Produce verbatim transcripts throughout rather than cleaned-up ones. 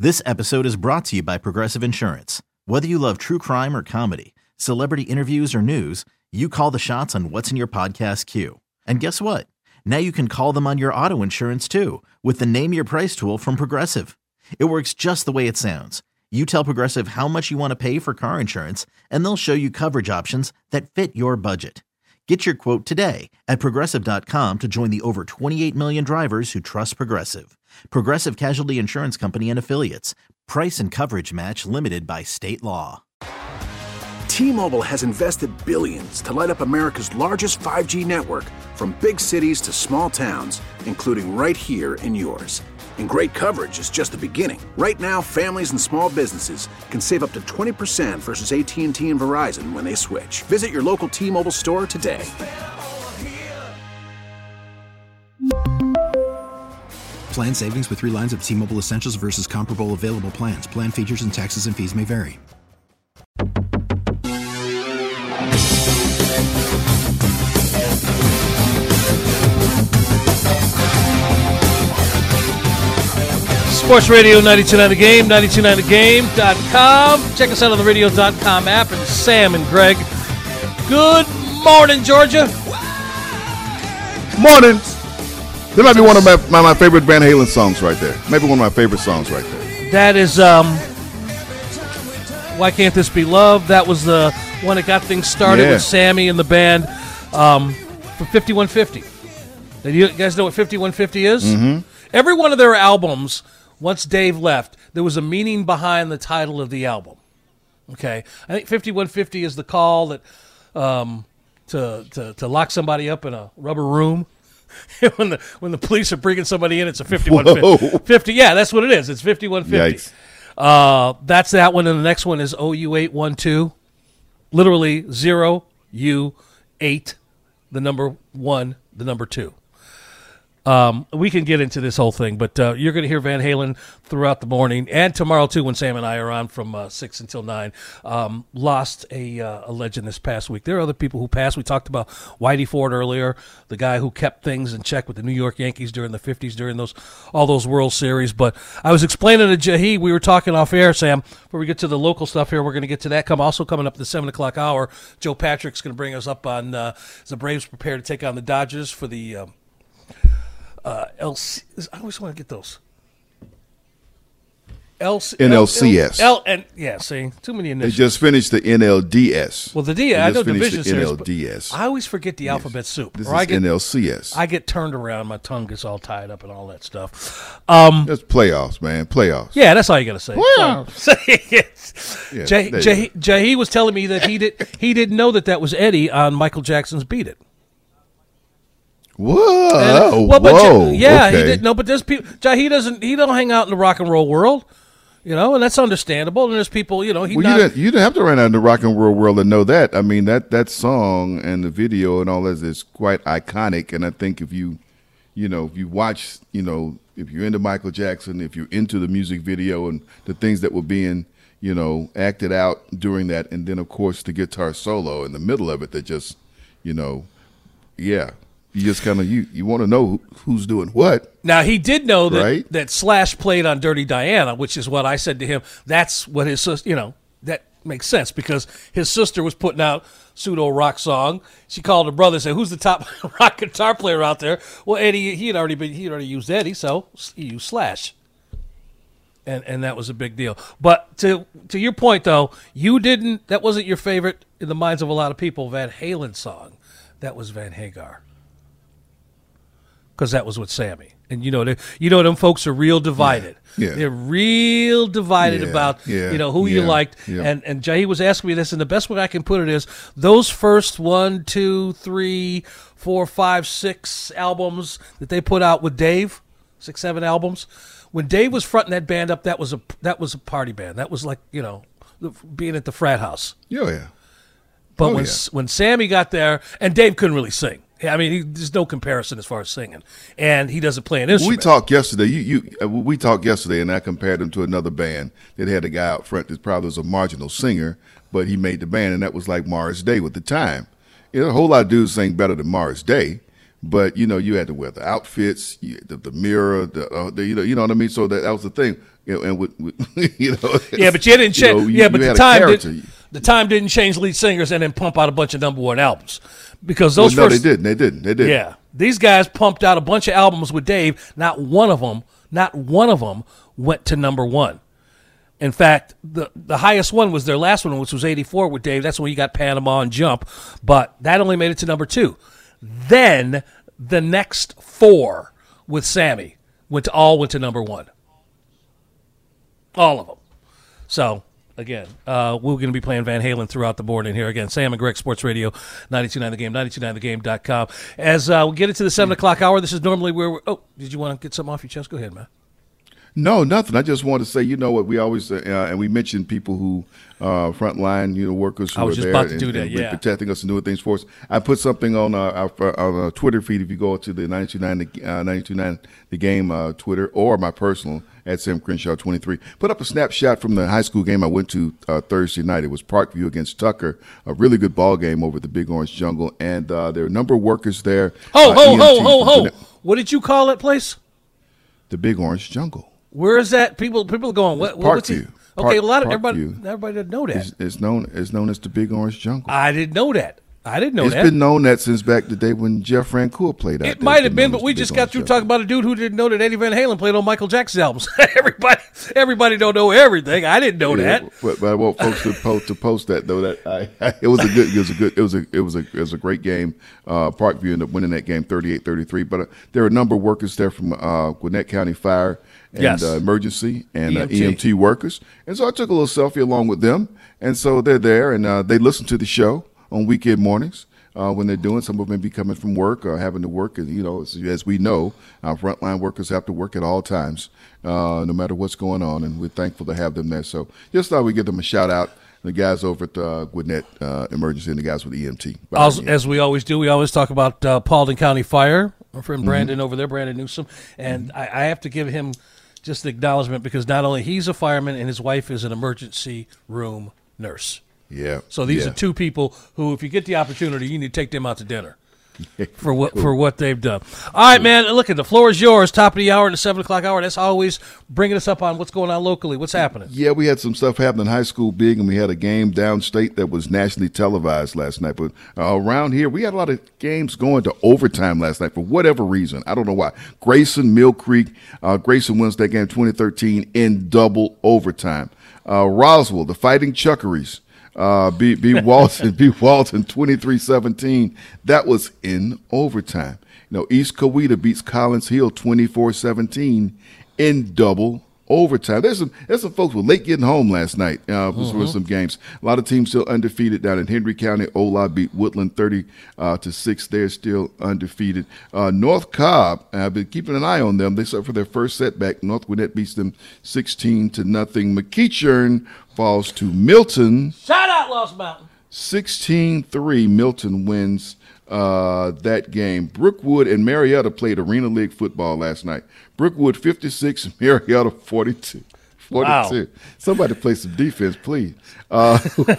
This episode is brought to you by Progressive Insurance. Whether you love true crime or comedy, celebrity interviews or news, you call the shots on what's in your podcast queue. And guess what? Now you can call them on your auto insurance too with the Name Your Price tool from Progressive. It works just the way it sounds. You tell Progressive how much you want to pay for car insurance, and they'll show you coverage options that fit your budget. Get your quote today at Progressive dot com to join the over twenty-eight million drivers who trust Progressive. Progressive Casualty Insurance Company and Affiliates. Price and coverage match limited by state law. T-Mobile has invested billions to light up America's largest five G network, from big cities to small towns, including right here in yours. And great coverage is just the beginning. Right now, families and small businesses can save up to twenty percent versus A T and T and Verizon when they switch. Visit your local T-Mobile store today. Plan savings with three lines of T-Mobile Essentials versus comparable available plans. Plan features and taxes and fees may vary. Sports Radio ninety-two point nine The Game, ninety-two point nine the game dot com. Check us out on the radio dot com app. And Sam and Greg, good morning, Georgia. Morning. That might be one of my, my, my favorite Van Halen songs right there. Maybe one of my favorite songs right there. That is, um, Why Can't This Be Love? That was the one that got things started Yeah. with Sammy and the band um, for fifty-one fifty. Do you guys know what fifty-one fifty is? Mm-hmm. Every one of their albums, once Dave left, there was a meaning behind the title of the album. Okay, I think fifty-one fifty is the call that um, to, to to lock somebody up in a rubber room. when the when the police are bringing somebody in, it's a fifty-one fifty. Yeah, that's what it is. It's fifty-one fifty. Yikes. Uh, that's that one, and the next one is O U eight one two. Literally zero U eight, the number one, the number two. Um, we can get into this whole thing, but uh, you're going to hear Van Halen throughout the morning and tomorrow too when Sam and I are on from uh, six until nine. Um, lost a, uh, a legend this past week. There are other people who passed. We talked about Whitey Ford earlier, the guy who kept things in check with the New York Yankees during the fifties, during those all those World Series. But I was explaining to Jahi, we were talking off air, Sam, before we get to the local stuff here. We're going to get to that. Come also coming up at the seven o'clock hour. Joe Patrick's going to bring us up on uh, as the Braves prepare to take on the Dodgers for the um, Uh, L C, I always want to get those. L C, N L C S. L, L, and yeah, see, too many They initials. just finished the N L D S. Well, the D, They I just know finished division the series, N L D S. but I always forget the alphabet soup. This or I is get, N L C S. I get turned around, my tongue gets all tied up and all that stuff. Um, That's playoffs, man. Playoffs. yeah, that's all you got to say. Playoffs. Yeah, Jay, there you Jay, Jay was telling me that he did he didn't know that that was Eddie on Michael Jackson's "Beat It." Whoa! And, well, but whoa! yeah, okay. he didn't know. But there's people. He doesn't. He don't hang out in the rock and roll world, you know, and that's understandable. And there's people, you know. He Well, not, you didn't. You didn't have to run out in the rock and roll world to know that. I mean, that that song and the video and all that is quite iconic. And I think if you, you know, if you watch, you know, if you're into Michael Jackson, if you're into the music video and the things that were being, you know, acted out during that, and then of course the guitar solo in the middle of it, that just, you know, yeah. You just kind of you, you want to know who, who's doing what. Now he did know that Right? that Slash played on Dirty Diana, which is what I said to him. That's what his sister, you know, that makes sense because his sister was putting out pseudo rock song. She called her brother and said, "Who's the top rock guitar player out there?" Well, Eddie, he had already been he had already used Eddie, so he used Slash. And and that was a big deal. But to to your point though, you didn't that wasn't your favorite in the minds of a lot of people, Van Halen song. That was Van Hagar. Because that was with Sammy, and you know, they, you know, them folks are real divided. Yeah. Yeah. They're real divided Yeah, about yeah, you know who you yeah, liked. yeah. And and Jay was asking me this, and the best way I can put it is those first one, two, three, four, five, six albums that they put out with Dave, six, seven albums. When Dave was fronting that band up, that was a that was a party band. That was like you know being at the frat house. Yeah, yeah. But Oh, when yeah. when Sammy got there, and Dave couldn't really sing. I mean, he, there's no comparison as far as singing, and he doesn't play an We instrument. talked yesterday. You, you, uh, we talked yesterday, and I compared him to another band that had a guy out front that probably was a marginal singer, but he made the band, and that was like Morris Day with the time. You know, a whole lot of dudes sing better than Morris Day, but you know, you had to wear the outfits, you, the, the mirror, the, uh, the you know, you know what I mean. So that, that was the thing. You know, and with, with, you know, yeah, but you didn't change. You know, you, yeah, but you the had time a did, the time didn't change lead singers and then pump out a bunch of number one albums because those well, no, first, they didn't. They didn't. They didn't. Yeah, these guys pumped out a bunch of albums with Dave. Not one of them, not one of them went to number one. In fact, the the highest one was their last one, which was eighty-four with Dave. That's when you got Panama and Jump, but that only made it to number two. Then the next four with Sammy went to all went to number one. All of them. So, again, uh, we're going to be playing Van Halen throughout the board in here. Again, Sam and Greg, Sports Radio, ninety-two point nine The Game, ninety-two point nine the game dot com. As uh, we get into the seven o'clock hour, this is normally where we're – oh, did you want to get something off your chest? Go ahead, man. No, nothing. I just want to say, you know what, we always, uh, and we mentioned people who, uh, frontline, you know, workers who I was are just there about to and, do that, and yeah. protecting us and doing things for us. I put something on uh, our, on our Twitter feed. If you go to the ninety-two point nine uh, ninety-two point nine The Game uh, Twitter or my personal at Sam Crenshaw twenty-three, put up a snapshot from the high school game I went to uh, Thursday night. It was Parkview against Tucker, a really good ball game over at the Big Orange Jungle, and uh, there are a number of workers there. Ho, uh, ho, E M ho, Ts ho, ho. from What did you call that place? The Big Orange Jungle. Where is that? People people are going, what, what's he? Parkview. Okay, Park- a lot of everybody Parkview. everybody didn't know that. It's, it's known it's known as the Big Orange Jungle. I didn't know that. I didn't know It's that. been known that since back the day when Jeff Francoeur played out It there. might It's have been, known but as we the just Big got Orange through Jungle. talking about a dude who didn't know that Eddie Van Halen played on Michael Jackson's albums. everybody, everybody don't know everything. I didn't know Yeah, that. But, but I want folks to post to post that though. That I, I, it was a good, it was a good, it was a, it was a, it was a great game. Uh, Parkview ended up winning that game, thirty-eight thirty-three. But uh, there are a number of workers there from uh, Gwinnett County Fire and Yes. uh, Emergency and E M T. Uh, E M T workers, and so I took a little selfie along with them, and so they're there and uh, they listen to the show on weekend mornings. Uh, when they're doing, some of them may be coming from work or having to work. And, you know, as, as we know, our frontline workers have to work at all times, uh, no matter what's going on. And we're thankful to have them there. So just thought we'd give them a shout out. The guys over at uh, Gwinnett uh, Emergency and the guys with E M T. As, as we always do, we always talk about uh, Paulding County Fire. Our friend Brandon Mm-hmm. over there, Brandon Newsom. And I, I have to give him just the acknowledgement because not only he's a fireman and his wife is an emergency room nurse. Yeah. So these yeah. are two people who, if you get the opportunity, you need to take them out to dinner for what for what they've done. All right, man. Look, at the floor is yours. Top of the hour, in the seven o'clock hour. That's always bringing us up on what's going on locally. What's happening? Yeah, we had some stuff happening in high school big, and we had a game downstate that was nationally televised last night. But uh, around here, we had a lot of games going to overtime last night for whatever reason. I don't know why. Grayson, Mill Creek, uh, Grayson wins that game twenty thirteen in double overtime. Uh, Roswell, the Fighting Chuckeries, uh, beat, beat Walton, beat Walton twenty-three seventeen. That was in overtime. You know, East Coweta beats Collins Hill twenty-four seventeen in double overtime. There's some there's some folks who were late getting home last night uh, for Mm-hmm. some games. A lot of teams still undefeated down in Henry County. Ola beat Woodland thirty uh, to six. They're still undefeated. Uh, North Cobb, I've been keeping an eye on them. They suffered their first setback. North Gwinnett beats them sixteen to nothing. McEachern falls to Milton Shout out, Lost Mountain. sixteen three. Milton wins uh, that game. Brookwood and Marietta played Arena League football last night. Brookwood fifty-six, Marietta forty-two. forty-two. Wow. Somebody play some defense, please. Uh,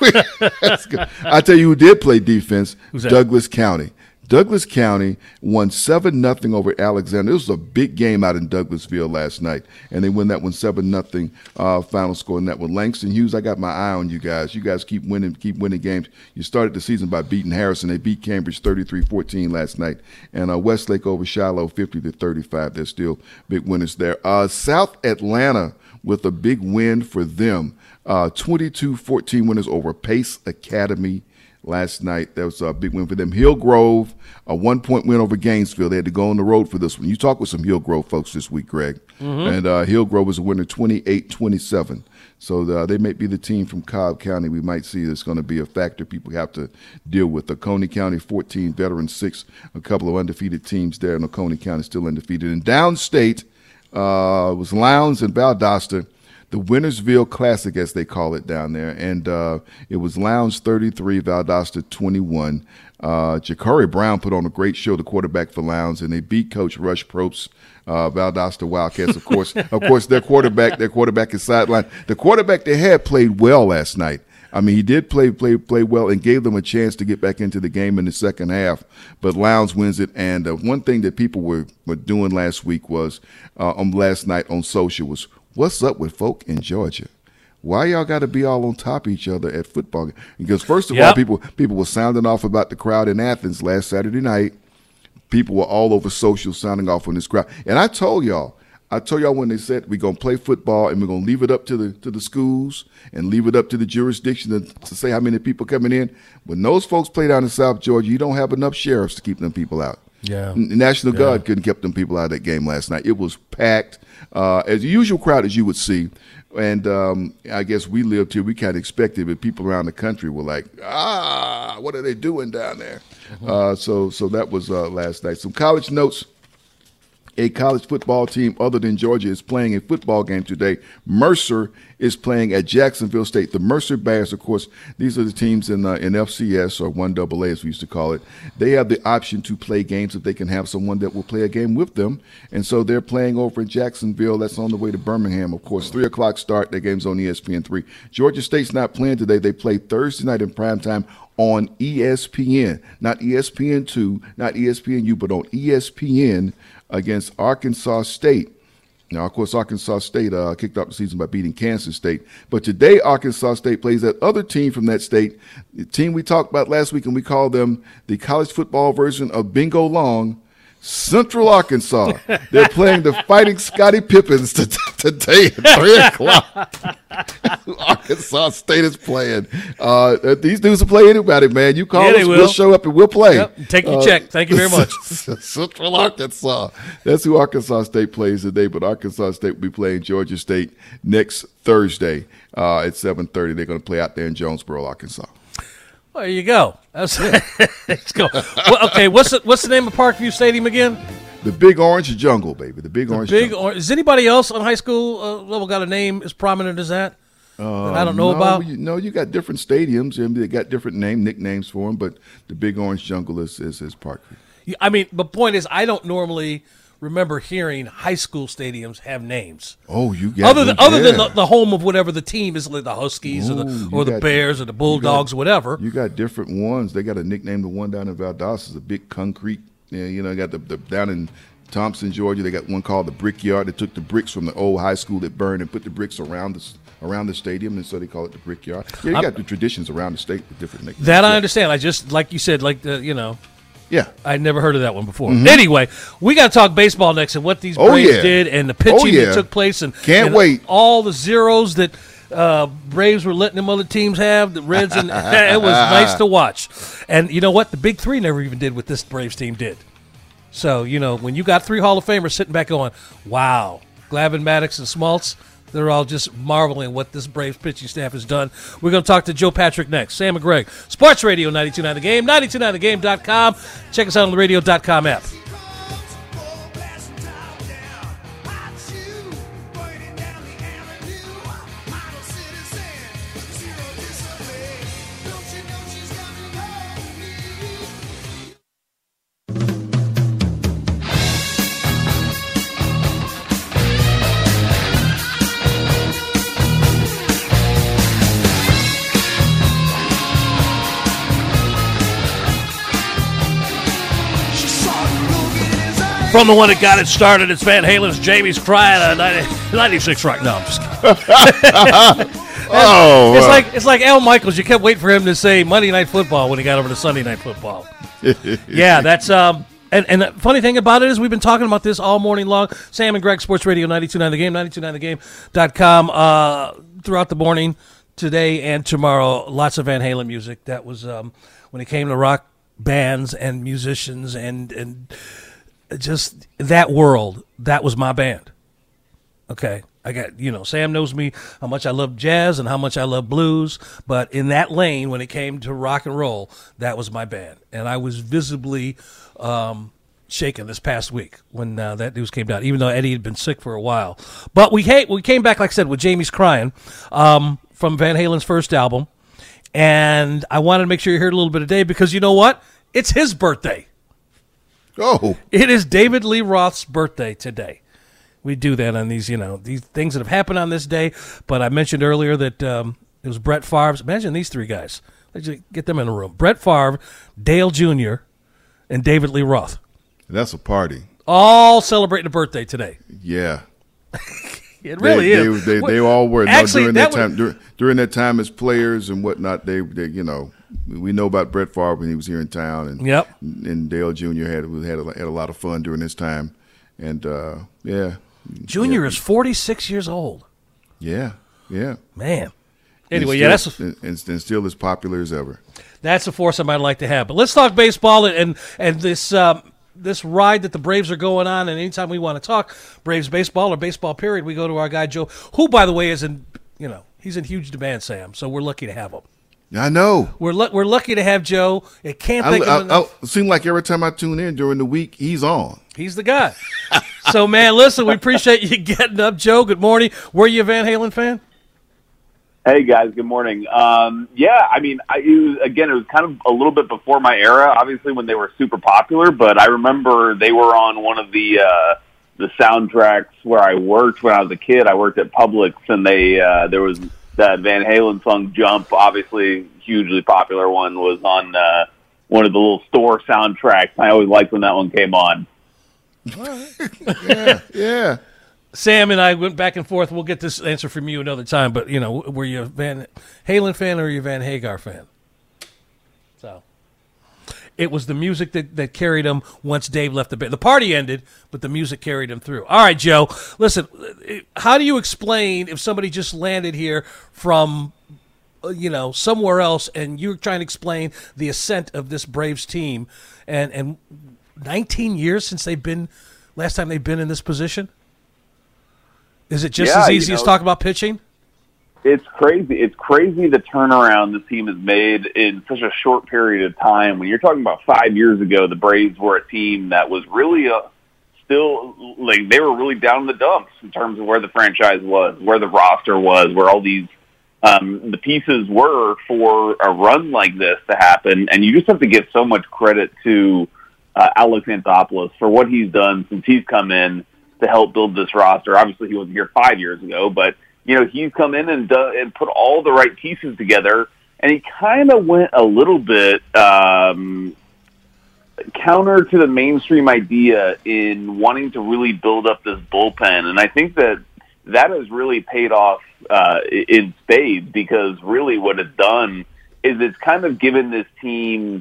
that's good. I tell you who did play defense, Who's that? Douglas County. Douglas County won seven nothing over Alexander. This was a big game out in Douglasville last night, and they win that one seven nothing. Uh, final score in that one. Langston Hughes, I got my eye on you guys. You guys keep winning, keep winning games. You started the season by beating Harrison. They beat Cambridge thirty-three fourteen last night, and uh, Westlake over Shiloh fifty to thirty-five. They're still big winners there. Uh, South Atlanta with a big win for them. Uh, twenty-two fourteen winners over Pace Academy last night. That was a big win for them. Hillgrove, a one-point win over Gainesville. They had to go on the road for this one. You talked with some Hillgrove folks this week, Greg. Mm-hmm. And uh, Hillgrove was a winner twenty-eight twenty-seven. So uh, they may be the team from Cobb County we might see that's going to be a factor people have to deal with. The Oconee County fourteen, Veterans six, a couple of undefeated teams there, and Oconee County still undefeated. And downstate uh, was Lowndes and Valdosta, the Wintersville Classic, as they call it down there. And uh, it was Lowndes thirty-three, Valdosta twenty-one. Uh, Ja'Cory Brown put on a great show, the quarterback for Lowndes, and they beat Coach Rush Probst, uh, Valdosta Wildcats. Of course, of course, their quarterback, their quarterback is sidelined. The quarterback they had played well last night. I mean, he did play play play well and gave them a chance to get back into the game in the second half. But Lowndes wins it. And uh, one thing that people were, were doing last week was, uh, on last night on social was What's up with folk in Georgia? Why y'all got to be all on top of each other at football? Because first of Yep. all, people people were sounding off about the crowd in Athens last Saturday night. People were all over social sounding off on this crowd. And I told y'all, I told y'all when they said we're gonna play football and we're gonna leave it up to the to the schools and leave it up to the jurisdiction to, to say how many people coming in. When those folks play down in South Georgia, you don't have enough sheriffs to keep them people out. Yeah. N- National Yeah. Guard couldn't keep them people out of that game last night. It was packed, uh, as the usual crowd as you would see. And um, I guess we lived here. We kind of expected, but people around the country were like, "Ah, what are they doing down there?" Mm-hmm. Uh, so, so that was uh, last night. Some college notes. A college football team other than Georgia is playing a football game today. Mercer is playing at Jacksonville State. The Mercer Bears, of course, these are the teams in uh, in F C S, or one double A as we used to call it. They have the option to play games if they can have someone that will play a game with them. And so they're playing over in Jacksonville. That's on the way to Birmingham, of course. three o'clock start. That game's on E S P N three. Georgia State's not playing today. They play Thursday night in primetime on E S P N. Not E S P N two, not E S P N U, but on E S P N against Arkansas State. Now, of course, Arkansas State uh, kicked off the season by beating Kansas State. But today, Arkansas State plays that other team from that state, the team we talked about last week, and we call them the college football version of Bingo Long, Central Arkansas. They're playing the Fighting Scottie Pippins t- t- today at three o'clock. Arkansas State is playing. Uh, these dudes will play anybody, man. You call Yeah, us, they will. we'll show up and we'll play. Yep. Take your Uh, check. Thank you very much. Central Arkansas. That's who Arkansas State plays today, but Arkansas State will be playing Georgia State next Thursday uh, at seven thirty. They're going to play out there in Jonesboro, Arkansas. Well, there you go. That's, let's go. Well, okay, what's the, what's the name of Parkview Stadium again? The Big Orange Jungle, baby. The Big Orange Big Jungle. or Is anybody else on high school uh, level got a name as prominent as that Uh, that I don't know no, about? You, no, you got different stadiums. and They got different name nicknames for them, but the Big Orange Jungle is is, is Parkview. Yeah, I mean, the point is, I don't normally remember hearing high school stadiums have names. Oh, you got Other than yeah. other than the, the home of whatever the team is, like the Huskies or Ooh, the you or the got- Bears or the Bulldogs or whatever. You got different ones. They got a nickname. The one down in Valdosta is a big concrete. Yeah, you know, got the, the down in Thompson, Georgia. They got one called the Brickyard. They took the bricks from the old high school that burned and put the bricks around the around the stadium, and so they call it the Brickyard. Yeah, you I'm- got the traditions around the state with different nicknames. That I Yeah. understand. I just like you said, like the you know. Yeah. I'd never heard of that one before. Anyway, we got to talk baseball next and what these Oh, Braves yeah. did and the pitching Oh, yeah. that took place and Can't and wait. all the zeros that uh, Braves were letting them other teams have. The Reds and it was nice to watch. And you know what? The big three never even did what this Braves team did. So you know when you got three Hall of Famers sitting back going, "Wow, Glavine, Maddox, and Smoltz." They're all just marveling what this Braves pitching staff has done. We're going to talk to Joe Patrick next. Sam and Greg, Sports Radio ninety-two point nine The Game, ninety-two point nine the game dot com. Check us out on the radio dot com app. From the one that got it started, it's Van Halen's Jamie's Crying on ninety, ninety-six right now. I'm just kidding. Oh, It's uh, like it's like Al Michaels. You kept waiting for him to say Monday Night Football when he got over to Sunday Night Football. Yeah, that's um. And and the funny thing about it is we've been talking about this all morning long. Sam and Greg, Sports Radio ninety-two point nine The Game, ninety-two point nine the game dot com. Uh, throughout the morning, today and tomorrow, lots of Van Halen music. That was um when it came to rock bands and musicians and and just that world. That was my band. Okay. I got, you know, Sam knows me, how much I love jazz and how much I love blues. But in that lane, when it came to rock and roll, that was my band. And I was visibly um, shaken this past week when uh, that news came down, even though Eddie had been sick for a while. But we, came, we came back, like I said, with Jamie's Crying um, from Van Halen's first album. And I wanted to make sure you heard a little bit today because you know what? It's his birthday. oh, It is David Lee Roth's birthday today. We do that on these, you know, these things that have happened on this day. But I mentioned earlier that um, it was Brett Favre's. Imagine these three guys. Let's just get them in a room. Brett Favre, Dale Junior, and David Lee Roth. that's a party. All celebrating a birthday today. Yeah. It really they, is. They, they, they all were. Actually, no, during that that, time, during, during that time as players and whatnot, they, they, you know, we know about Brett Favre when he was here in town, and yep. and Dale Junior had had a, had a lot of fun during his time, and uh, yeah, Junior yeah. is forty-six years old. Yeah, yeah, man. Anyway, and yeah, still, that's and, and still as popular as ever. That's a foursome I'd like to have. But let's talk baseball and and, and this um, this ride that the Braves are going on. And anytime we want to talk Braves baseball or baseball period, we go to our guy Joe, who, by the way, is in you know he's in huge demand, Sam. So we're lucky to have him. I know. We're lu- we're lucky to have Joe. It can't think I, of I, enough. I, it seems like every time I tune in during the week, he's on. He's the guy. So, man, listen, we appreciate you getting up, Joe. Good morning. Were you a Van Halen fan? Hey, guys. Good morning. Um, yeah, I mean, I, it was, again, it was kind of a little bit before my era, obviously, when they were super popular. But I remember they were on one of the uh, the soundtracks where I worked when I was a kid. I worked at Publix, and they uh, there was that Van Halen song Jump, obviously hugely popular one, was on uh, one of the little store soundtracks. I always liked when that one came on. yeah, yeah. Sam and I went back and forth. We'll get this answer from you another time. But, you know, were you a Van Halen fan or were you a Van Hagar fan? So it was the music that, that carried him once Dave left the band. The party ended, but the music carried him through. All right, Joe, listen, how do you explain if somebody just landed here from, you know, somewhere else and you're trying to explain the ascent of this Braves team and, and nineteen years since they've been, last time they've been in this position? Is it just yeah, as easy you know, as talk about pitching? It's crazy. It's crazy the turnaround this team has made in such a short period of time. When you're talking about five years ago, the Braves were a team that was really uh, still, like, they were really down in the dumps in terms of where the franchise was, where the roster was, where all these, um, the pieces were for a run like this to happen. And you just have to give so much credit to uh, Alex Anthopoulos for what he's done since he's come in to help build this roster. Obviously, he wasn't here five years ago, but you know, he's come in and done, and put all the right pieces together, and he kind of went a little bit um, counter to the mainstream idea in wanting to really build up this bullpen. And I think that that has really paid off uh, in spades, because really what it's done is it's kind of given this team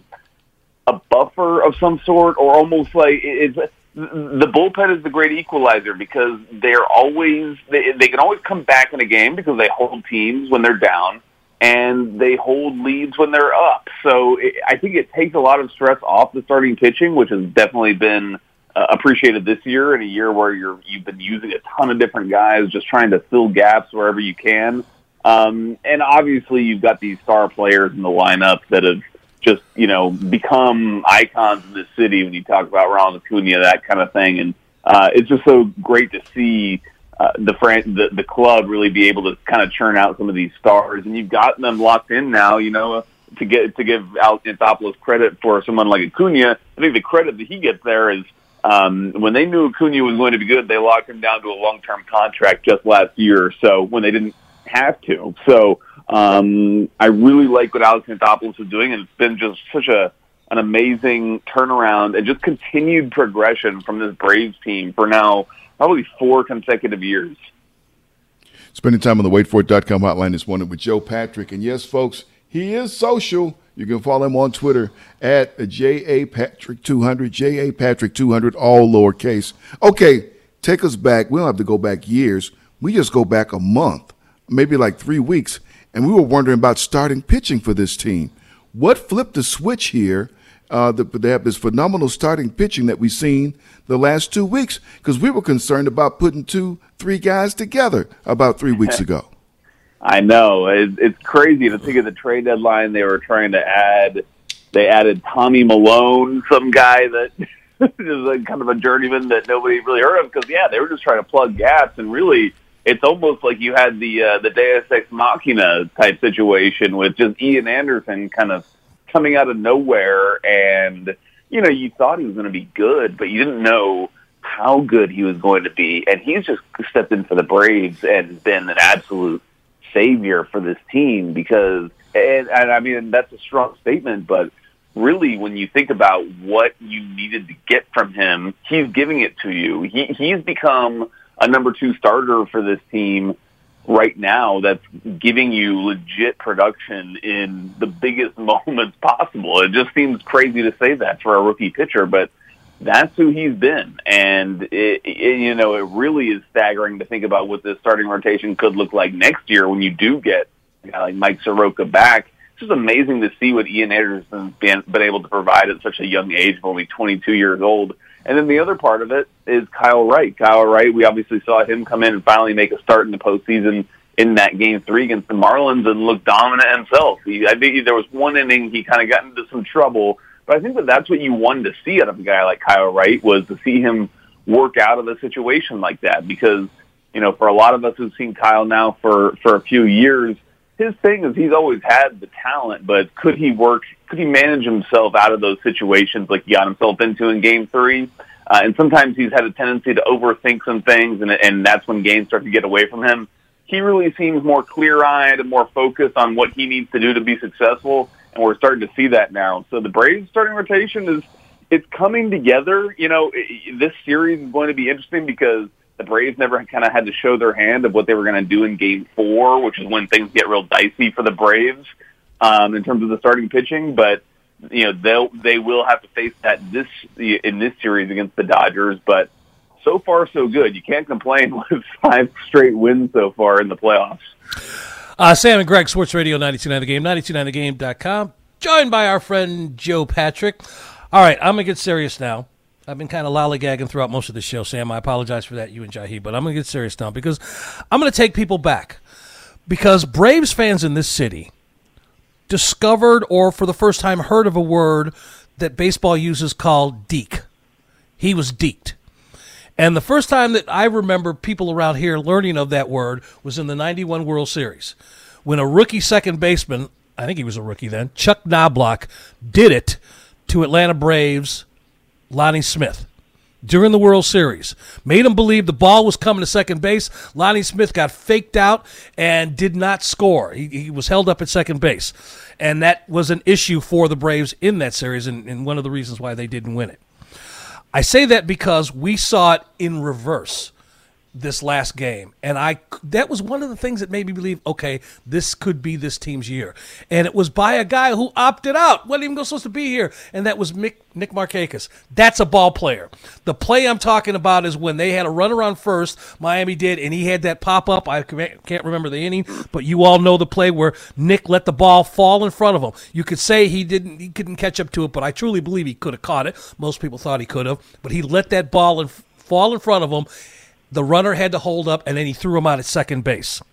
a buffer of some sort, or almost like it's the bullpen is the great equalizer, because they're always they, they can always come back in a game because they hold teams when they're down and they hold leads when they're up. So it, I think it takes a lot of stress off the starting pitching, which has definitely been uh, appreciated this year, in a year where you're you've been using a ton of different guys, just trying to fill gaps wherever you can. Um, and obviously you've got these star players in the lineup that have just, you know, become icons in this city when you talk about Ronald Acuna, that kind of thing. And uh, it's just so great to see uh, the, fran- the the club really be able to kind of churn out some of these stars. And you've got them locked in now, you know, to get to give Alex Anthopoulos credit for someone like Acuna. I think the credit that he gets there is um, when they knew Acuna was going to be good, they locked him down to a long-term contract just last year, so when they didn't have to. So Um, I really like what Alex Anthopoulos is doing, and it's been just such a an amazing turnaround and just continued progression from this Braves team for now probably four consecutive years. Spending time on the wait for it dot com hotline this morning with Joe Patrick. And yes, folks, he is social. You can follow him on Twitter at J A Patrick two hundred, J A Patrick two hundred, all lowercase. Okay, take us back. We don't have to go back years. We just go back a month, maybe like three weeks. And we were wondering about starting pitching for this team. What flipped the switch here? Uh, the, they have this phenomenal starting pitching that we've seen the last two weeks, because we were concerned about putting two, three guys together about three weeks ago. I know. It, it's crazy to think of the trade deadline. They were trying to add, they added Tommy Malone, some guy that is a, kind of a journeyman that nobody really heard of, because, yeah, they were just trying to plug gaps, and really it's almost like you had the uh, the Deus Ex Machina type situation with just Ian Anderson kind of coming out of nowhere, and you know, you thought he was going to be good, but you didn't know how good he was going to be, and he's just stepped in for the Braves and been an absolute savior for this team. Because, and, and I mean, that's a strong statement, but really, when you think about what you needed to get from him, he's giving it to you. He he's become a number two starter for this team right now that's giving you legit production in the biggest moments possible. It just seems crazy to say that for a rookie pitcher, but that's who he's been. And, it, it, you know, it really is staggering to think about what this starting rotation could look like next year when you do get a guy like Mike Soroka back. It's just amazing to see what Ian Anderson's been, been able to provide at such a young age, of only twenty-two years old. And then the other part of it is Kyle Wright. Kyle Wright, we obviously saw him come in and finally make a start in the postseason in that game three against the Marlins and look dominant himself. He, I think there was one inning he kind of got into some trouble, but I think that that's what you wanted to see out of a guy like Kyle Wright, was to see him work out of a situation like that. Because, you know, for a lot of us who've seen Kyle now for, for a few years, his thing is he's always had the talent, but could he work, could he manage himself out of those situations like he got himself into in game three? Uh, and sometimes he's had a tendency to overthink some things, and, and that's when games start to get away from him. He really seems more clear-eyed and more focused on what he needs to do to be successful, and we're starting to see that now. So the Braves starting rotation is, it's coming together. You know, it, this series is going to be interesting because the Braves never kind of had to show their hand of what they were going to do in game four, which is when things get real dicey for the Braves um, in terms of the starting pitching. But, you know, they'll, they will have to face that this in this series against the Dodgers. But so far, so good. You can't complain with five straight wins so far in the playoffs. Uh, Sam and Greg, Sports Radio ninety-two point nine The Game, ninety-two point nine the game dot com, joined by our friend Joe Patrick. All right, I'm going to get serious now. I've been kind of lollygagging throughout most of the show, Sam. I apologize for that, you and Jahi, but I'm going to get serious now because I'm going to take people back. Because Braves fans in this city discovered, or for the first time heard of, a word that baseball uses called deke. He was deked. And the first time that I remember people around here learning of that word was in the ninety-one World Series, when a rookie second baseman, I think he was a rookie then, Chuck Knobloch, did it to Atlanta Braves Lonnie Smith during the World Series. Made him believe the ball was coming to second base. Lonnie Smith got faked out and did not score. He, he was held up at second base. And that was an issue for the Braves in that series, and, and one of the reasons why they didn't win it. I say that because we saw it in reverse this last game, and I that was one of the things that made me believe, okay, this could be this team's year. And it was by a guy who opted out, wasn't even supposed to be here, and that was Mick, Nick Markakis. That's a ball player. The play I'm talking about is when they had a runner on first, Miami did, and he had that pop-up. I can't remember the inning, but you all know the play where Nick let the ball fall in front of him. You could say he didn't, he couldn't catch up to it, but I truly believe he could have caught it. Most people thought he could have, but he let that ball in, fall in front of him. The runner had to hold up, and then he threw him out at second base.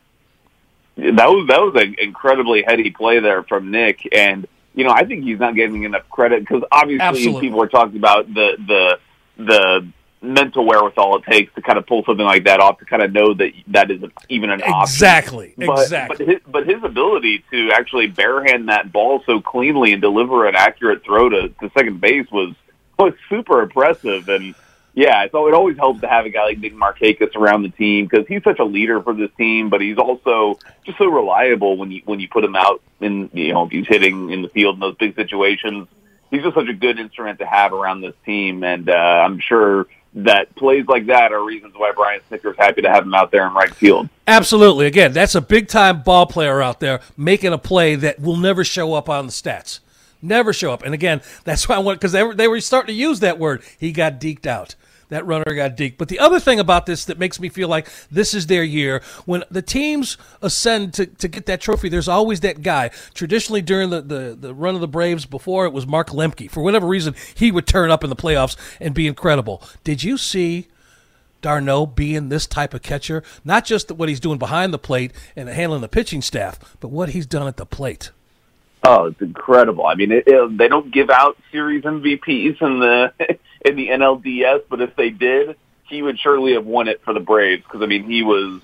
That was that was an incredibly heady play there from Nick, and you know I think he's not getting enough credit because obviously Absolutely. people are talking about the the the mental wherewithal it takes to kind of pull something like that off, to kind of know that that is even an option. Exactly, but, exactly. But his, but his ability to actually barehand that ball so cleanly and deliver an accurate throw to, to second base was was super impressive. And yeah, so it always helps to have a guy like Nick Markakis around the team because he's such a leader for this team, but he's also just so reliable when you when you put him out in, you know, if he's hitting in the field in those big situations. He's just such a good instrument to have around this team, and uh, I'm sure that plays like that are reasons why Brian Snitker's happy to have him out there in right field. Absolutely. Again, that's a big-time ball player out there making a play that will never show up on the stats. Never show up. And again, that's why I want, because they were, they were starting to use that word. He got deked out. That runner got deked. But the other thing about this that makes me feel like this is their year, when the teams ascend to, to get that trophy, there's always that guy. Traditionally, during the, the, the run of the Braves before, it was Mark Lemke. For whatever reason, he would turn up in the playoffs and be incredible. Did you see d'Arnaud being this type of catcher? Not just what he's doing behind the plate and handling the pitching staff, but what he's done at the plate. Oh, it's incredible. I mean, it, it, they don't give out series M V Ps in the in the N L D S, but if they did, he would surely have won it for the Braves because I mean, he was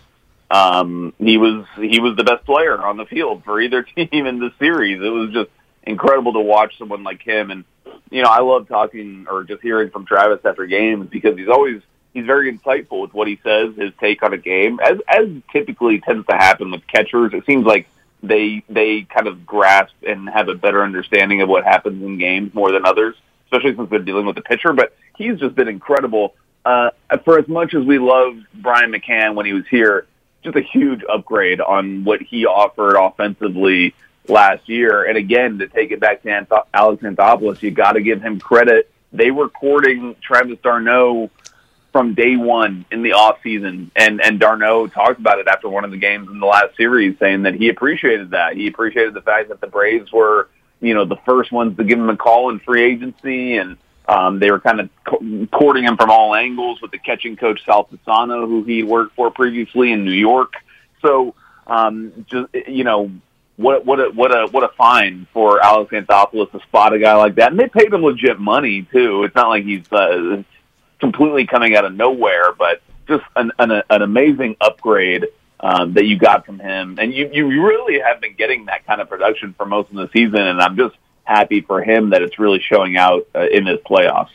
um, he was he was the best player on the field for either team in the series. It was just incredible to watch someone like him, and you know, I love talking or just hearing from Travis after games because he's always he's very insightful with what he says, his take on a game, as as typically tends to happen with catchers. It seems like they they kind of grasp and have a better understanding of what happens in games more than others, especially since they're dealing with the pitcher. But he's just been incredible uh, for as much as we loved Brian McCann when he was here, just a huge upgrade on what he offered offensively last year. And again, to take it back to Anth- Alex Anthopoulos, you got to give him credit. They were courting Travis d'Arnaud from day one in the offseason, and, and d'Arnaud talked about it after one of the games in the last series, saying that he appreciated that. He appreciated the fact that the Braves were, you know, the first ones to give him a call in free agency, and um, they were kind of co- courting him from all angles with the catching coach Sal Pisano, who he worked for previously in New York. So, um, just, you know, what what a what a what a find for Alex Anthopoulos to spot a guy like that, and they paid him legit money too. It's not like he's uh, completely coming out of nowhere, but just an an, an amazing upgrade um, that you got from him. And you, you really have been getting that kind of production for most of the season, and I'm just happy for him that it's really showing out uh, in his playoffs.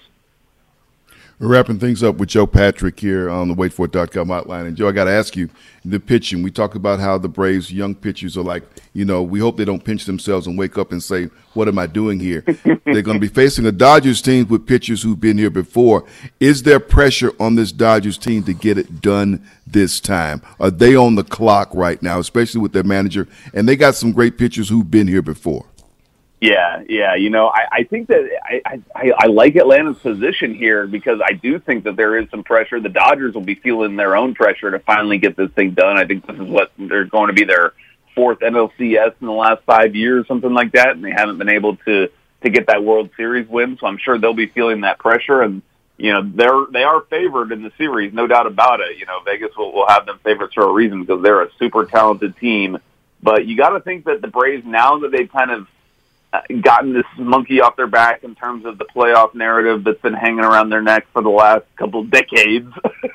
We're wrapping things up with Joe Patrick here on the wait for it dot com hotline. And, Joe, I got to ask you, the pitching, we talked about how the Braves' young pitchers are like, you know, we hope they don't pinch themselves and wake up and say, what am I doing here? They're going to be facing a Dodgers team with pitchers who've been here before. Is there pressure on this Dodgers team to get it done this time? Are they on the clock right now, especially with their manager? And they got some great pitchers who've been here before. Yeah, yeah. You know, I, I think that I, I, I like Atlanta's position here because I do think that there is some pressure. The Dodgers will be feeling their own pressure to finally get this thing done. I think this is what they're going to be their fourth N L C S in the last five years, something like that, and they haven't been able to to get that World Series win. So I'm sure they'll be feeling that pressure. And you know, they're they are favored in the series, no doubt about it. You know, Vegas will, will have them favorites for a reason because they're a super talented team. But you got to think that the Braves, now that they've kind of gotten this monkey off their back in terms of the playoff narrative that's been hanging around their neck for the last couple of decades.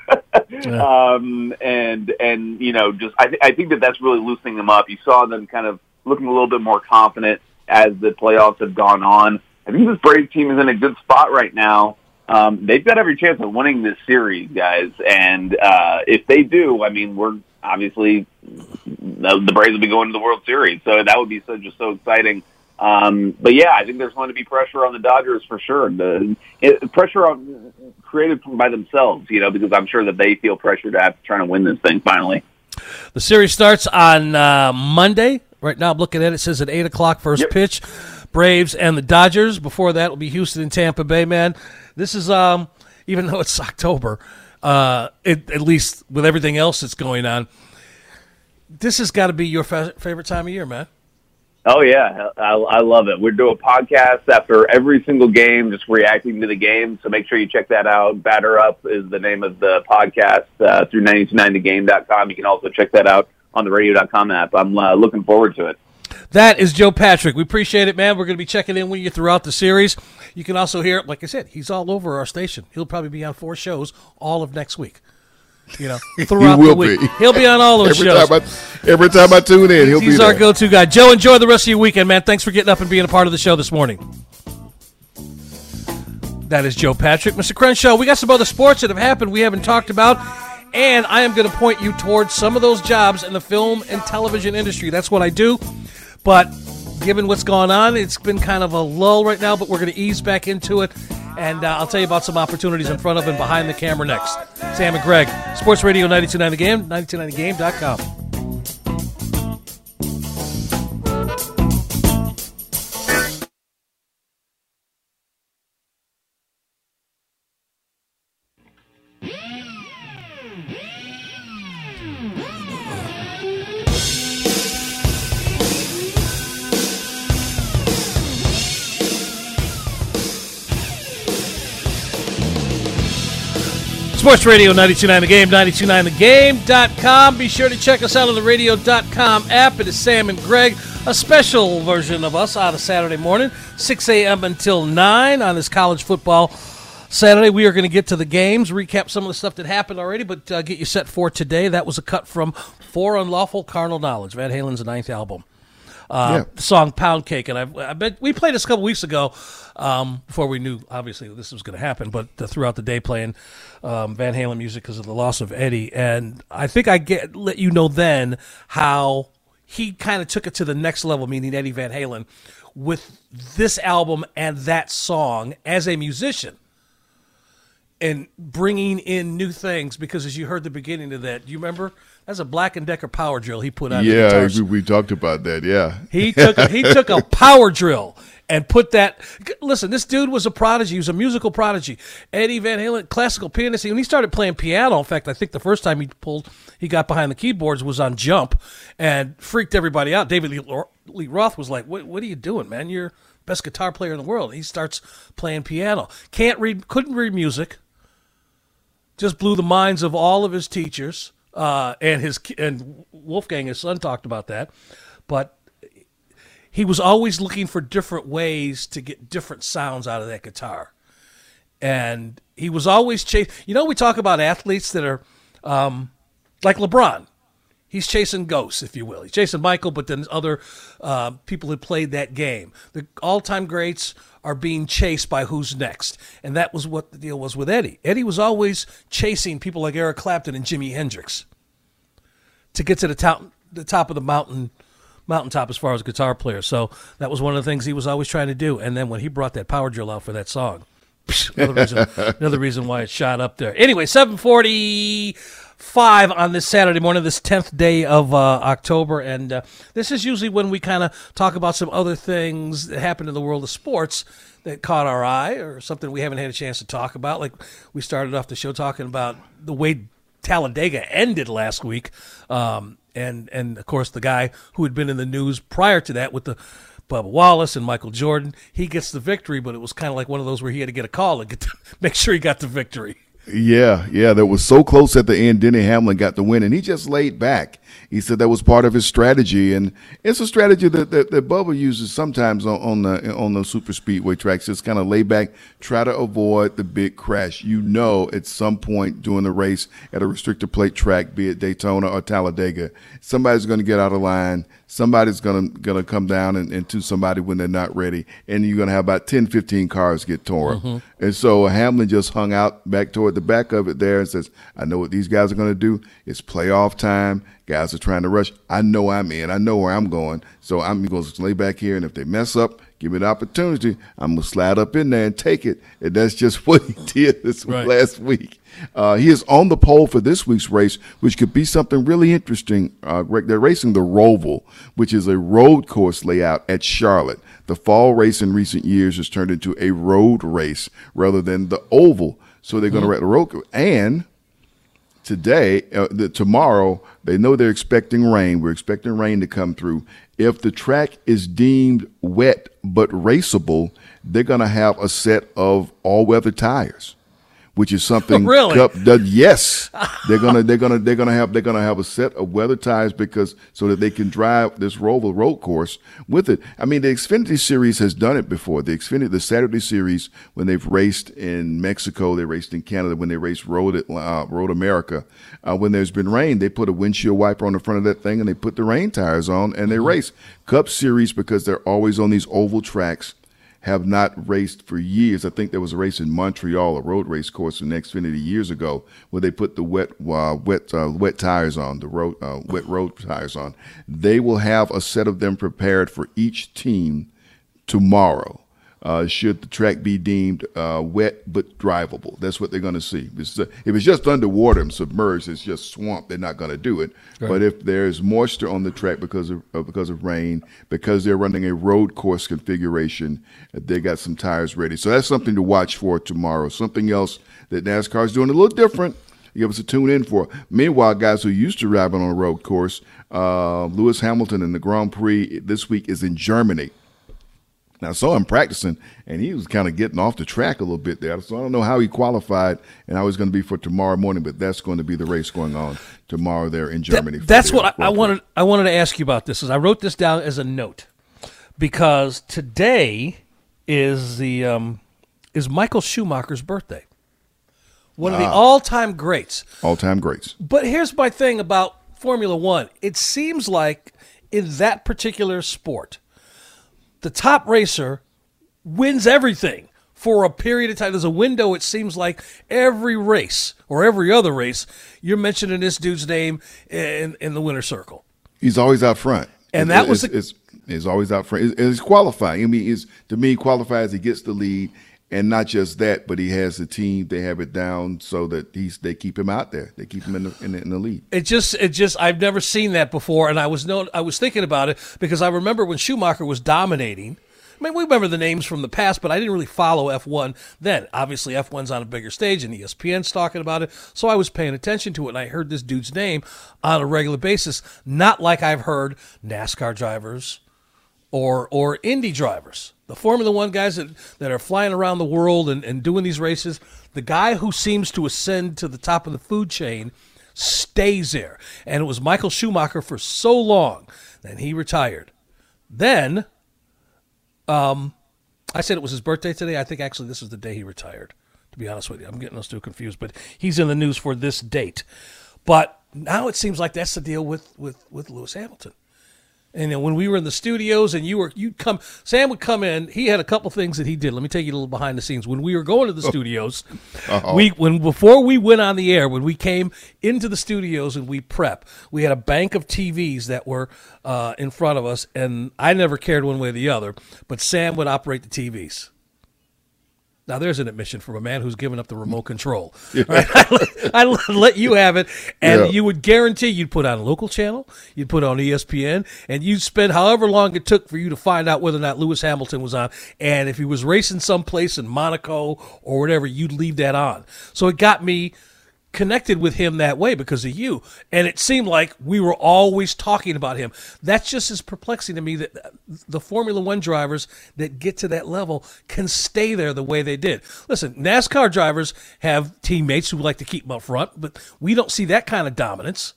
yeah. um, and, and, you know, just, I, th- I think that that's really loosening them up. You saw them kind of looking a little bit more confident as the playoffs have gone on. I think this Braves team is in a good spot right now. Um, they've got every chance of winning this series, guys. And, uh, if they do, I mean, we're obviously, the, the Braves will be going to the World Series. So that would be so, just so exciting. Um, but yeah, I think there's going to be pressure on the Dodgers for sure. The it, pressure on created by themselves, you know, because I'm sure that they feel pressure to have to try to win this thing finally. The series starts on uh, Monday. Right now, I'm looking at it. It says at eight o'clock first yep. pitch. Braves and the Dodgers. Before that will be Houston and Tampa Bay. Man, this is um, even though it's October, uh, it, at least with everything else that's going on, this has got to be your fa- favorite time of year, man. Oh, yeah. I, I love it. We're doing podcasts after every single game, just reacting to the game. So make sure you check that out. Batter Up is the name of the podcast uh, through nine two nine the game dot com. You can also check that out on the radio dot com app. I'm uh, looking forward to it. That is Joe Patrick. We appreciate it, man. We're going to be checking in with you throughout the series. You can also hear, like I said, he's all over our station. He'll probably be on four shows all of next week. You know, throughout he will the week. Be. He'll be on all those every shows. Time I, every time I tune in, he'll He's be there. He's our go-to guy. Joe, enjoy the rest of your weekend, man. Thanks for getting up and being a part of the show this morning. That is Joe Patrick. Mister Crenshaw, we got some other sports that have happened we haven't talked about, and I am going to point you towards some of those jobs in the film and television industry. That's what I do, but given what's going on, it's been kind of a lull right now, but we're going to ease back into it. And uh, I'll tell you about some opportunities in front of and behind the camera next. Sam and Greg, Sports Radio ninety-two point nine The Game, ninety-two point nine the game dot com. Sports Radio ninety-two point nine The Game, ninety-two point nine the game dot com. Be sure to check us out on the radio dot com app. It is Sam and Greg, a special version of us on a Saturday morning, six a.m. until nine on this college football Saturday. We are going to get to the games, recap some of the stuff that happened already, but uh, get you set for today. That was a cut from For Unlawful Carnal Knowledge, Van Halen's ninth album. Uh, yeah. The song Pound Cake, and I've, I bet we played this a couple weeks ago um, before we knew, obviously, this was going to happen, but uh, throughout the day playing um, Van Halen music because of the loss of Eddie. And I think I get let you know then how he kind of took it to the next level, meaning Eddie Van Halen, with this album and that song as a musician. and bringing in new things, because as you heard the beginning of that, do you remember? That's a Black and Decker power drill he put on the Yeah, guitars. we, we talked about that, yeah. He took he took a power drill and put that. Listen, this dude was a prodigy. He was a musical prodigy. Eddie Van Halen, classical pianist. When he started playing piano, in fact, I think the first time he pulled, he got behind the keyboards was on Jump, and freaked everybody out. David Lee, Lee Roth was like, "What? What are you doing, man? You're best guitar player in the world." And he starts playing piano. Can't read, couldn't read music. Just blew the minds of all of his teachers, uh, and his and Wolfgang, his son, talked about that, but. He was always looking for different ways to get different sounds out of that guitar. And he was always chasing. You know, we talk about athletes that are um, like LeBron. He's chasing ghosts, if you will. He's chasing Michael, but then other uh, people who played that game. The all-time greats are being chased by who's next. And that was what the deal was with Eddie. Eddie was always chasing people like Eric Clapton and Jimi Hendrix to get to the top, the top of the mountain mountaintop as far as guitar player. So that was one of the things he was always trying to do. And then when he brought that power drill out for that song, another reason, another reason why it shot up there. Anyway, seven forty-five on this Saturday morning, this tenth day of uh, October. And uh, this is usually when we kind of talk about some other things that happened in the world of sports that caught our eye, or something we haven't had a chance to talk about. Like we started off the show talking about the way Talladega ended last week. Um, And, and of course, the guy who had been in the news prior to that with the Bubba Wallace and Michael Jordan, he gets the victory, but it was kind of like one of those where he had to get a call and get to make sure he got the victory. Yeah, yeah, that was so close at the end. Denny Hamlin got the win, and he just laid back. He said that was part of his strategy, and it's a strategy that, that, that Bubba uses sometimes on, on the on those super speedway tracks. Just kind of lay back, try to avoid the big crash. You know, at some point during the race at a restrictor plate track, be it Daytona or Talladega, somebody's going to get out of line. Somebody's going to going to come down and, into somebody when they're not ready, and you're going to have about ten, fifteen cars get torn. Mm-hmm. And so Hamlin just hung out back toward the back of it there and says, I know what these guys are going to do. It's playoff time. Guys are trying to rush. I know I'm in. I know where I'm going. So I'm going to lay back here, and if they mess up, give me the opportunity. I'm going to slide up in there and take it. And that's just what he did this right. last week. Uh, he is on the pole for this week's race, which could be something really interesting. Uh, they're racing the Roval, which is a road course layout at Charlotte. The fall race in recent years has turned into a road race rather than the oval. So they're going to mm-hmm. ride the road course. And today, uh, the, tomorrow, they know they're expecting rain. We're expecting rain to come through. If the track is deemed wet but raceable, they're going to have a set of all-weather tires, which is something. Really? Cup does. Yes, they're gonna they're gonna they're gonna have they're gonna have a set of weather tires because so that they can drive this Roval road course with it. I mean, the Xfinity Series has done it before. The Xfinity the Saturday Series, when they've raced in Mexico, they raced in Canada. When they raced Road uh, Road America, uh, when there's been rain, they put a windshield wiper on the front of that thing and they put the rain tires on and they mm-hmm. race. Cup Series, because they're always on these oval tracks, have not raced for years. I think there was a race in Montreal, a road race course in Xfinity years ago, where they put the wet, uh, wet, uh, wet tires on, the road, uh, wet road tires on. They will have a set of them prepared for each team tomorrow. Uh, should the track be deemed uh, wet but drivable. That's what they're going to see. It's, uh, if it's just underwater and submerged, it's just swamp, they're not going to do it. Right. But if there's moisture on the track because of uh, because of rain, because they're running a road course configuration, uh, they got some tires ready. So that's something to watch for tomorrow. Something else that NASCAR is doing a little different. You give us a tune in for. Meanwhile, guys who used to ride on a road course, uh, Lewis Hamilton in the Grand Prix this week is in Germany. Now, I saw him practicing, and he was kind of getting off the track a little bit there. So I don't know how he qualified and how he's going to be for tomorrow morning, but that's going to be the race going on tomorrow there in Germany. That, that's what I, I wanted. I wanted to ask you about this. Is I wrote this down as a note because today is the um, is Michael Schumacher's birthday. One ah, of the all-time greats. All-time greats. But here's my thing about Formula One. It seems like in that particular sport, the top racer wins everything for a period of time. There's a window, it seems like every race or every other race, you're mentioning this dude's name in, in the winner's circle. He's always out front. And it, that it, was it's, the, it's, it's always out front. It's, it's qualifying. I mean, it's, to me, qualifies, he gets the lead, And not just that, but he has the team. They have it down so that he's they keep him out there. They keep him in the, in the, in the lead. It just, it just, I've never seen that before, and I was no, I was thinking about it because I remember when Schumacher was dominating. I mean, we remember the names from the past, but I didn't really follow F one then. Obviously, F one's on a bigger stage, and E S P N's talking about it, so I was paying attention to it, and I heard this dude's name on a regular basis, not like I've heard NASCAR drivers or or Indy drivers. The Formula One guys that, that are flying around the world and, and doing these races, the guy who seems to ascend to the top of the food chain stays there. And it was Michael Schumacher for so long. Then he retired. Then, um, I said it was his birthday today. I think actually this is the day he retired, to be honest with you. I'm getting those two confused, but he's in the news for this date. But now it seems like that's the deal with, with, with Lewis Hamilton. And then when we were in the studios and you were, you'd come, Sam would come in. He had a couple things that he did. Let me take you a little behind the scenes. When we were going to the studios, Uh-oh. we when before we went on the air, when we came into the studios and we prep, we had a bank of T Vs that were uh, in front of us, and I never cared one way or the other. But Sam would operate the T Vs. Now, there's an admission from a man who's given up the remote control. Right? I let you have it, and Yeah. you would guarantee you'd put on a local channel, you'd put on E S P N, and you'd spend however long it took for you to find out whether or not Lewis Hamilton was on. And if he was racing someplace in Monaco or whatever, you'd leave that on. So it got me connected with him that way because of you, and it seemed like we were always talking about him. That's just as perplexing to me that the Formula One drivers that get to that level can stay there the way they did. Listen, NASCAR drivers have teammates who like to keep them up front, but we don't see that kind of dominance.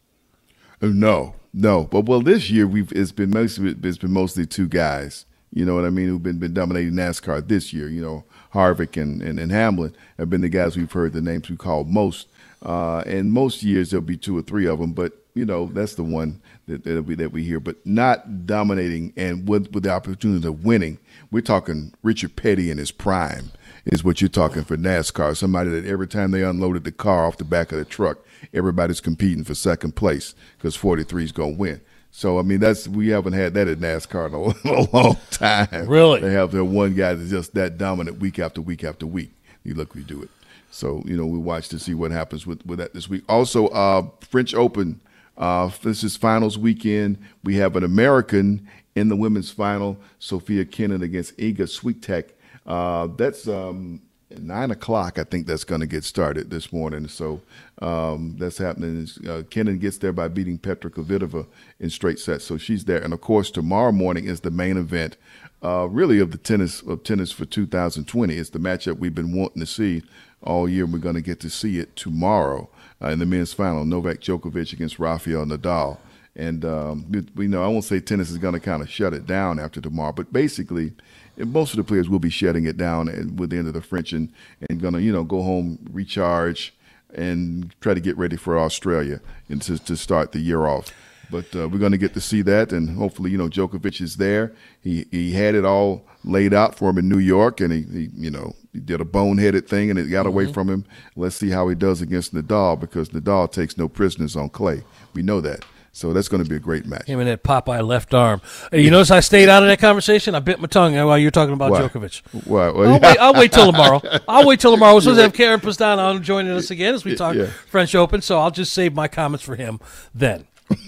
No, no. But well, this year we've it's been mostly it's been mostly two guys. You know what I mean? Who've been been dominating NASCAR this year? You know, Harvick and, and, and Hamlin have been the guys we've heard the names we call most. Uh, and most years there'll be two or three of them, but you know that's the one that that we that we hear. But not dominating and with with the opportunity of winning. We're talking Richard Petty in his prime is what you're talking for NASCAR. Somebody that every time they unloaded the car off the back of the truck, everybody's competing for second place because forty-three is going to win. So, I mean, that's we haven't had that at NASCAR in a, a long time. Really? They have their one guy that's just that dominant week after week after week. You look, we do it. So, you know, we watch to see what happens with, with that this week. Also, uh, French Open, uh, this is finals weekend. We have an American in the women's final, Sophia Kenin against Iga Swiatek. Uh, that's um, at nine o'clock, I think that's going to get started this morning. So um, that's happening. Uh, Kenin gets there by beating Petra Kvitova in straight sets. So she's there. And, of course, tomorrow morning is the main event, uh, really, of the tennis of tennis for two thousand twenty. It's the matchup we've been wanting to see all year. We're going to get to see it tomorrow uh, in the men's final, Novak Djokovic against Rafael Nadal. And um, we, we know I won't say tennis is going to kind of shut it down after tomorrow, but basically most of the players will be shutting it down with the end of the French and, and going to, you know, go home, recharge, and try to get ready for Australia and to, to start the year off. But uh, we're going to get to see that, and hopefully, you know, Djokovic is there. He he had it all laid out for him in New York, and he, he you know, he did a boneheaded thing, and it got away mm-hmm. from him. Let's see how he does against Nadal, because Nadal takes no prisoners on clay. We know that. So that's going to be a great match. Him and that Popeye left arm. Hey, you notice I stayed out of that conversation? I bit my tongue while you were talking about Why? Djokovic. Why? Well, I'll, wait, I'll wait till tomorrow. I'll wait till tomorrow. We're supposed to have Karen Pastana on joining us again as we talk yeah. French Open, so I'll just save my comments for him then.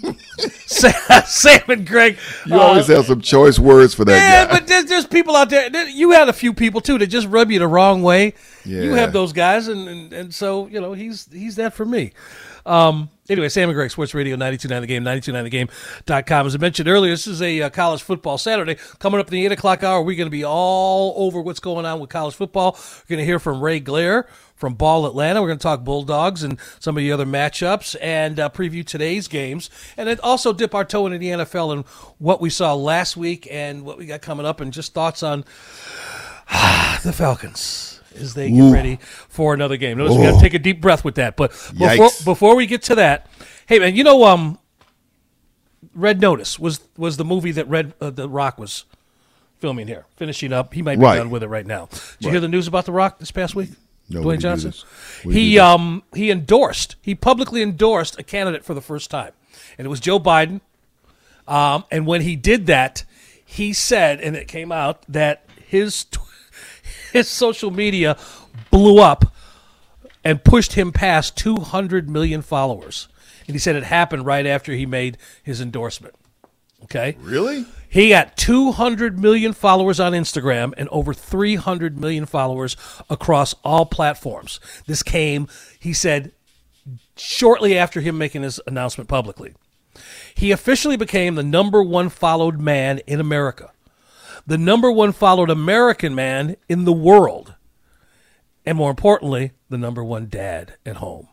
Sam and Greg. You always uh, have some choice words for that yeah, guy. but there's, there's people out there. there- You had a few people, too, that just rub you the wrong way. Yeah. You have those guys, and, and, and so, you know, he's he's that for me. Um, anyway, Sam and Greg, Sports Radio, ninety-two point nine The Game, ninety-two point nine the game dot com. As I mentioned earlier, this is a uh, college football Saturday. Coming up in the eight o'clock hour, we're going to be all over what's going on with college football. We're going to hear from Ray Glare from Ball Atlanta. We're going to talk Bulldogs and some of the other matchups and uh, preview today's games. And then also dip our toe into the N F L and what we saw last week and what we got coming up, and just thoughts on the Falcons as they get Ooh. ready for another game. Notice we got to take a deep breath with that. But before Yikes. before we get to that, hey man, you know, um, Red Notice was was the movie that Red uh, the Rock was filming here, finishing up. He might be Right. done with it right now. Did you Right. hear the news about the Rock this past week? No, Dwayne we do Johnson. this. We do He this. um he endorsed. He publicly endorsed a candidate for the first time, and it was Joe Biden. Um, and when he did that, he said, and it came out that his. Tw- his social media blew up and pushed him past two hundred million followers. And he said it happened right after he made his endorsement. Okay? Really? He got two hundred million followers on Instagram and over three hundred million followers across all platforms. This came, he said, shortly after him making his announcement publicly. He officially became the number one followed man in America, the number one followed American man in the world, and more importantly, the number one dad at home.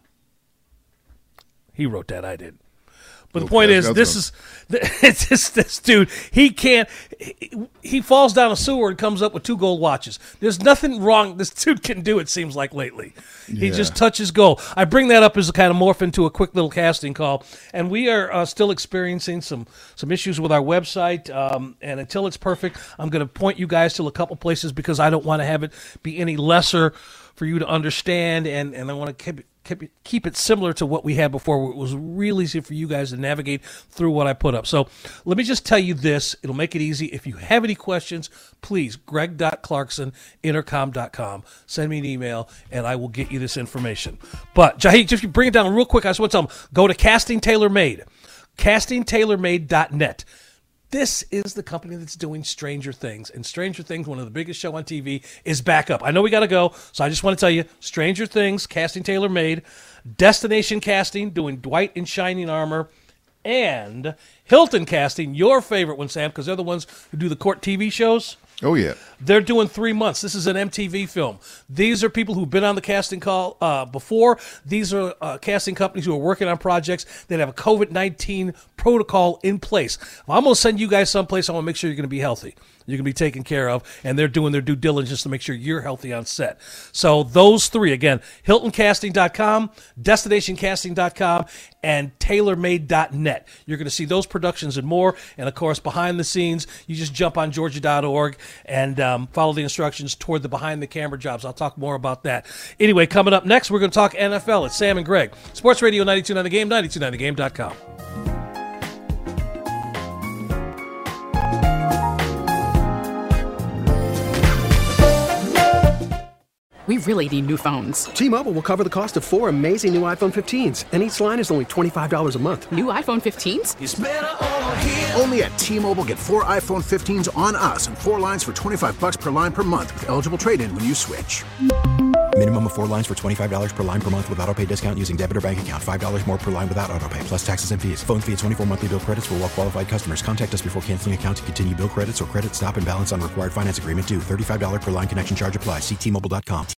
He wrote that, I did. But the Okay, point is, that's this a- is it's just, this dude. He can't. He, he falls down a sewer and comes up with two gold watches. There's nothing wrong this dude can do. It seems like lately, he Yeah. just touches gold. I bring that up as a kind of morph into a quick little casting call, and we are uh, still experiencing some some issues with our website. Um, and until it's perfect, I'm going to point you guys to a couple places because I don't want to have it be any lesser for you to understand, and and I want to keep it. Keep it, keep it similar to what we had before, where it was really easy for you guys to navigate through what I put up. So let me just tell you this. It'll make it easy. If you have any questions, please, greg dot clarkson intercom dot com. Send me an email, and I will get you this information. But, Jahid, just to bring it down real quick, I just want to tell them, go to Casting Tailor Made, casting tailor made dot net. This is the company that's doing Stranger Things. And Stranger Things, one of the biggest show on T V, is back up. I know we got to go, so I just want to tell you, Stranger Things, Casting Tailor Made, Destination Casting, doing Dwight in Shining Armor, and Hilton Casting, your favorite one, Sam, because they're the ones who do the court T V shows. Oh, yeah. They're doing three months. This is an M T V film. These are people who've been on the casting call uh, before. These are uh, casting companies who are working on projects that have a COVID nineteen protocol in place. If I'm going to send you guys someplace, I want to make sure you're going to be healthy. You're going to be taken care of, and they're doing their due diligence to make sure you're healthy on set. So those three, again, hilton casting dot com, destination casting dot com, and tailor made dot net. You're going to see those productions and more. And, of course, behind the scenes, you just jump on georgia dot org and um, follow the instructions toward the behind-the-camera jobs. I'll talk more about that. Anyway, coming up next, we're going to talk N F L. It's Sam and Greg. Sports Radio ninety-two point nine The Game, ninety-two point nine the game dot com. We really need new phones. T-Mobile will cover the cost of four amazing new iPhone fifteens, and each line is only twenty-five dollars a month. New iPhone fifteens? Only at T-Mobile, get four iPhone fifteens on us and four lines for twenty-five bucks per line per month with eligible trade-in when you switch. Minimum of four lines for twenty-five dollars per line per month with autopay discount using debit or bank account. five dollars more per line without autopay, plus taxes and fees. Phone fee at twenty-four monthly bill credits for well-qualified customers. Contact us before canceling account to continue bill credits or credit stop and balance on required finance agreement due. thirty-five dollars per line connection charge applies. See T Mobile dot com.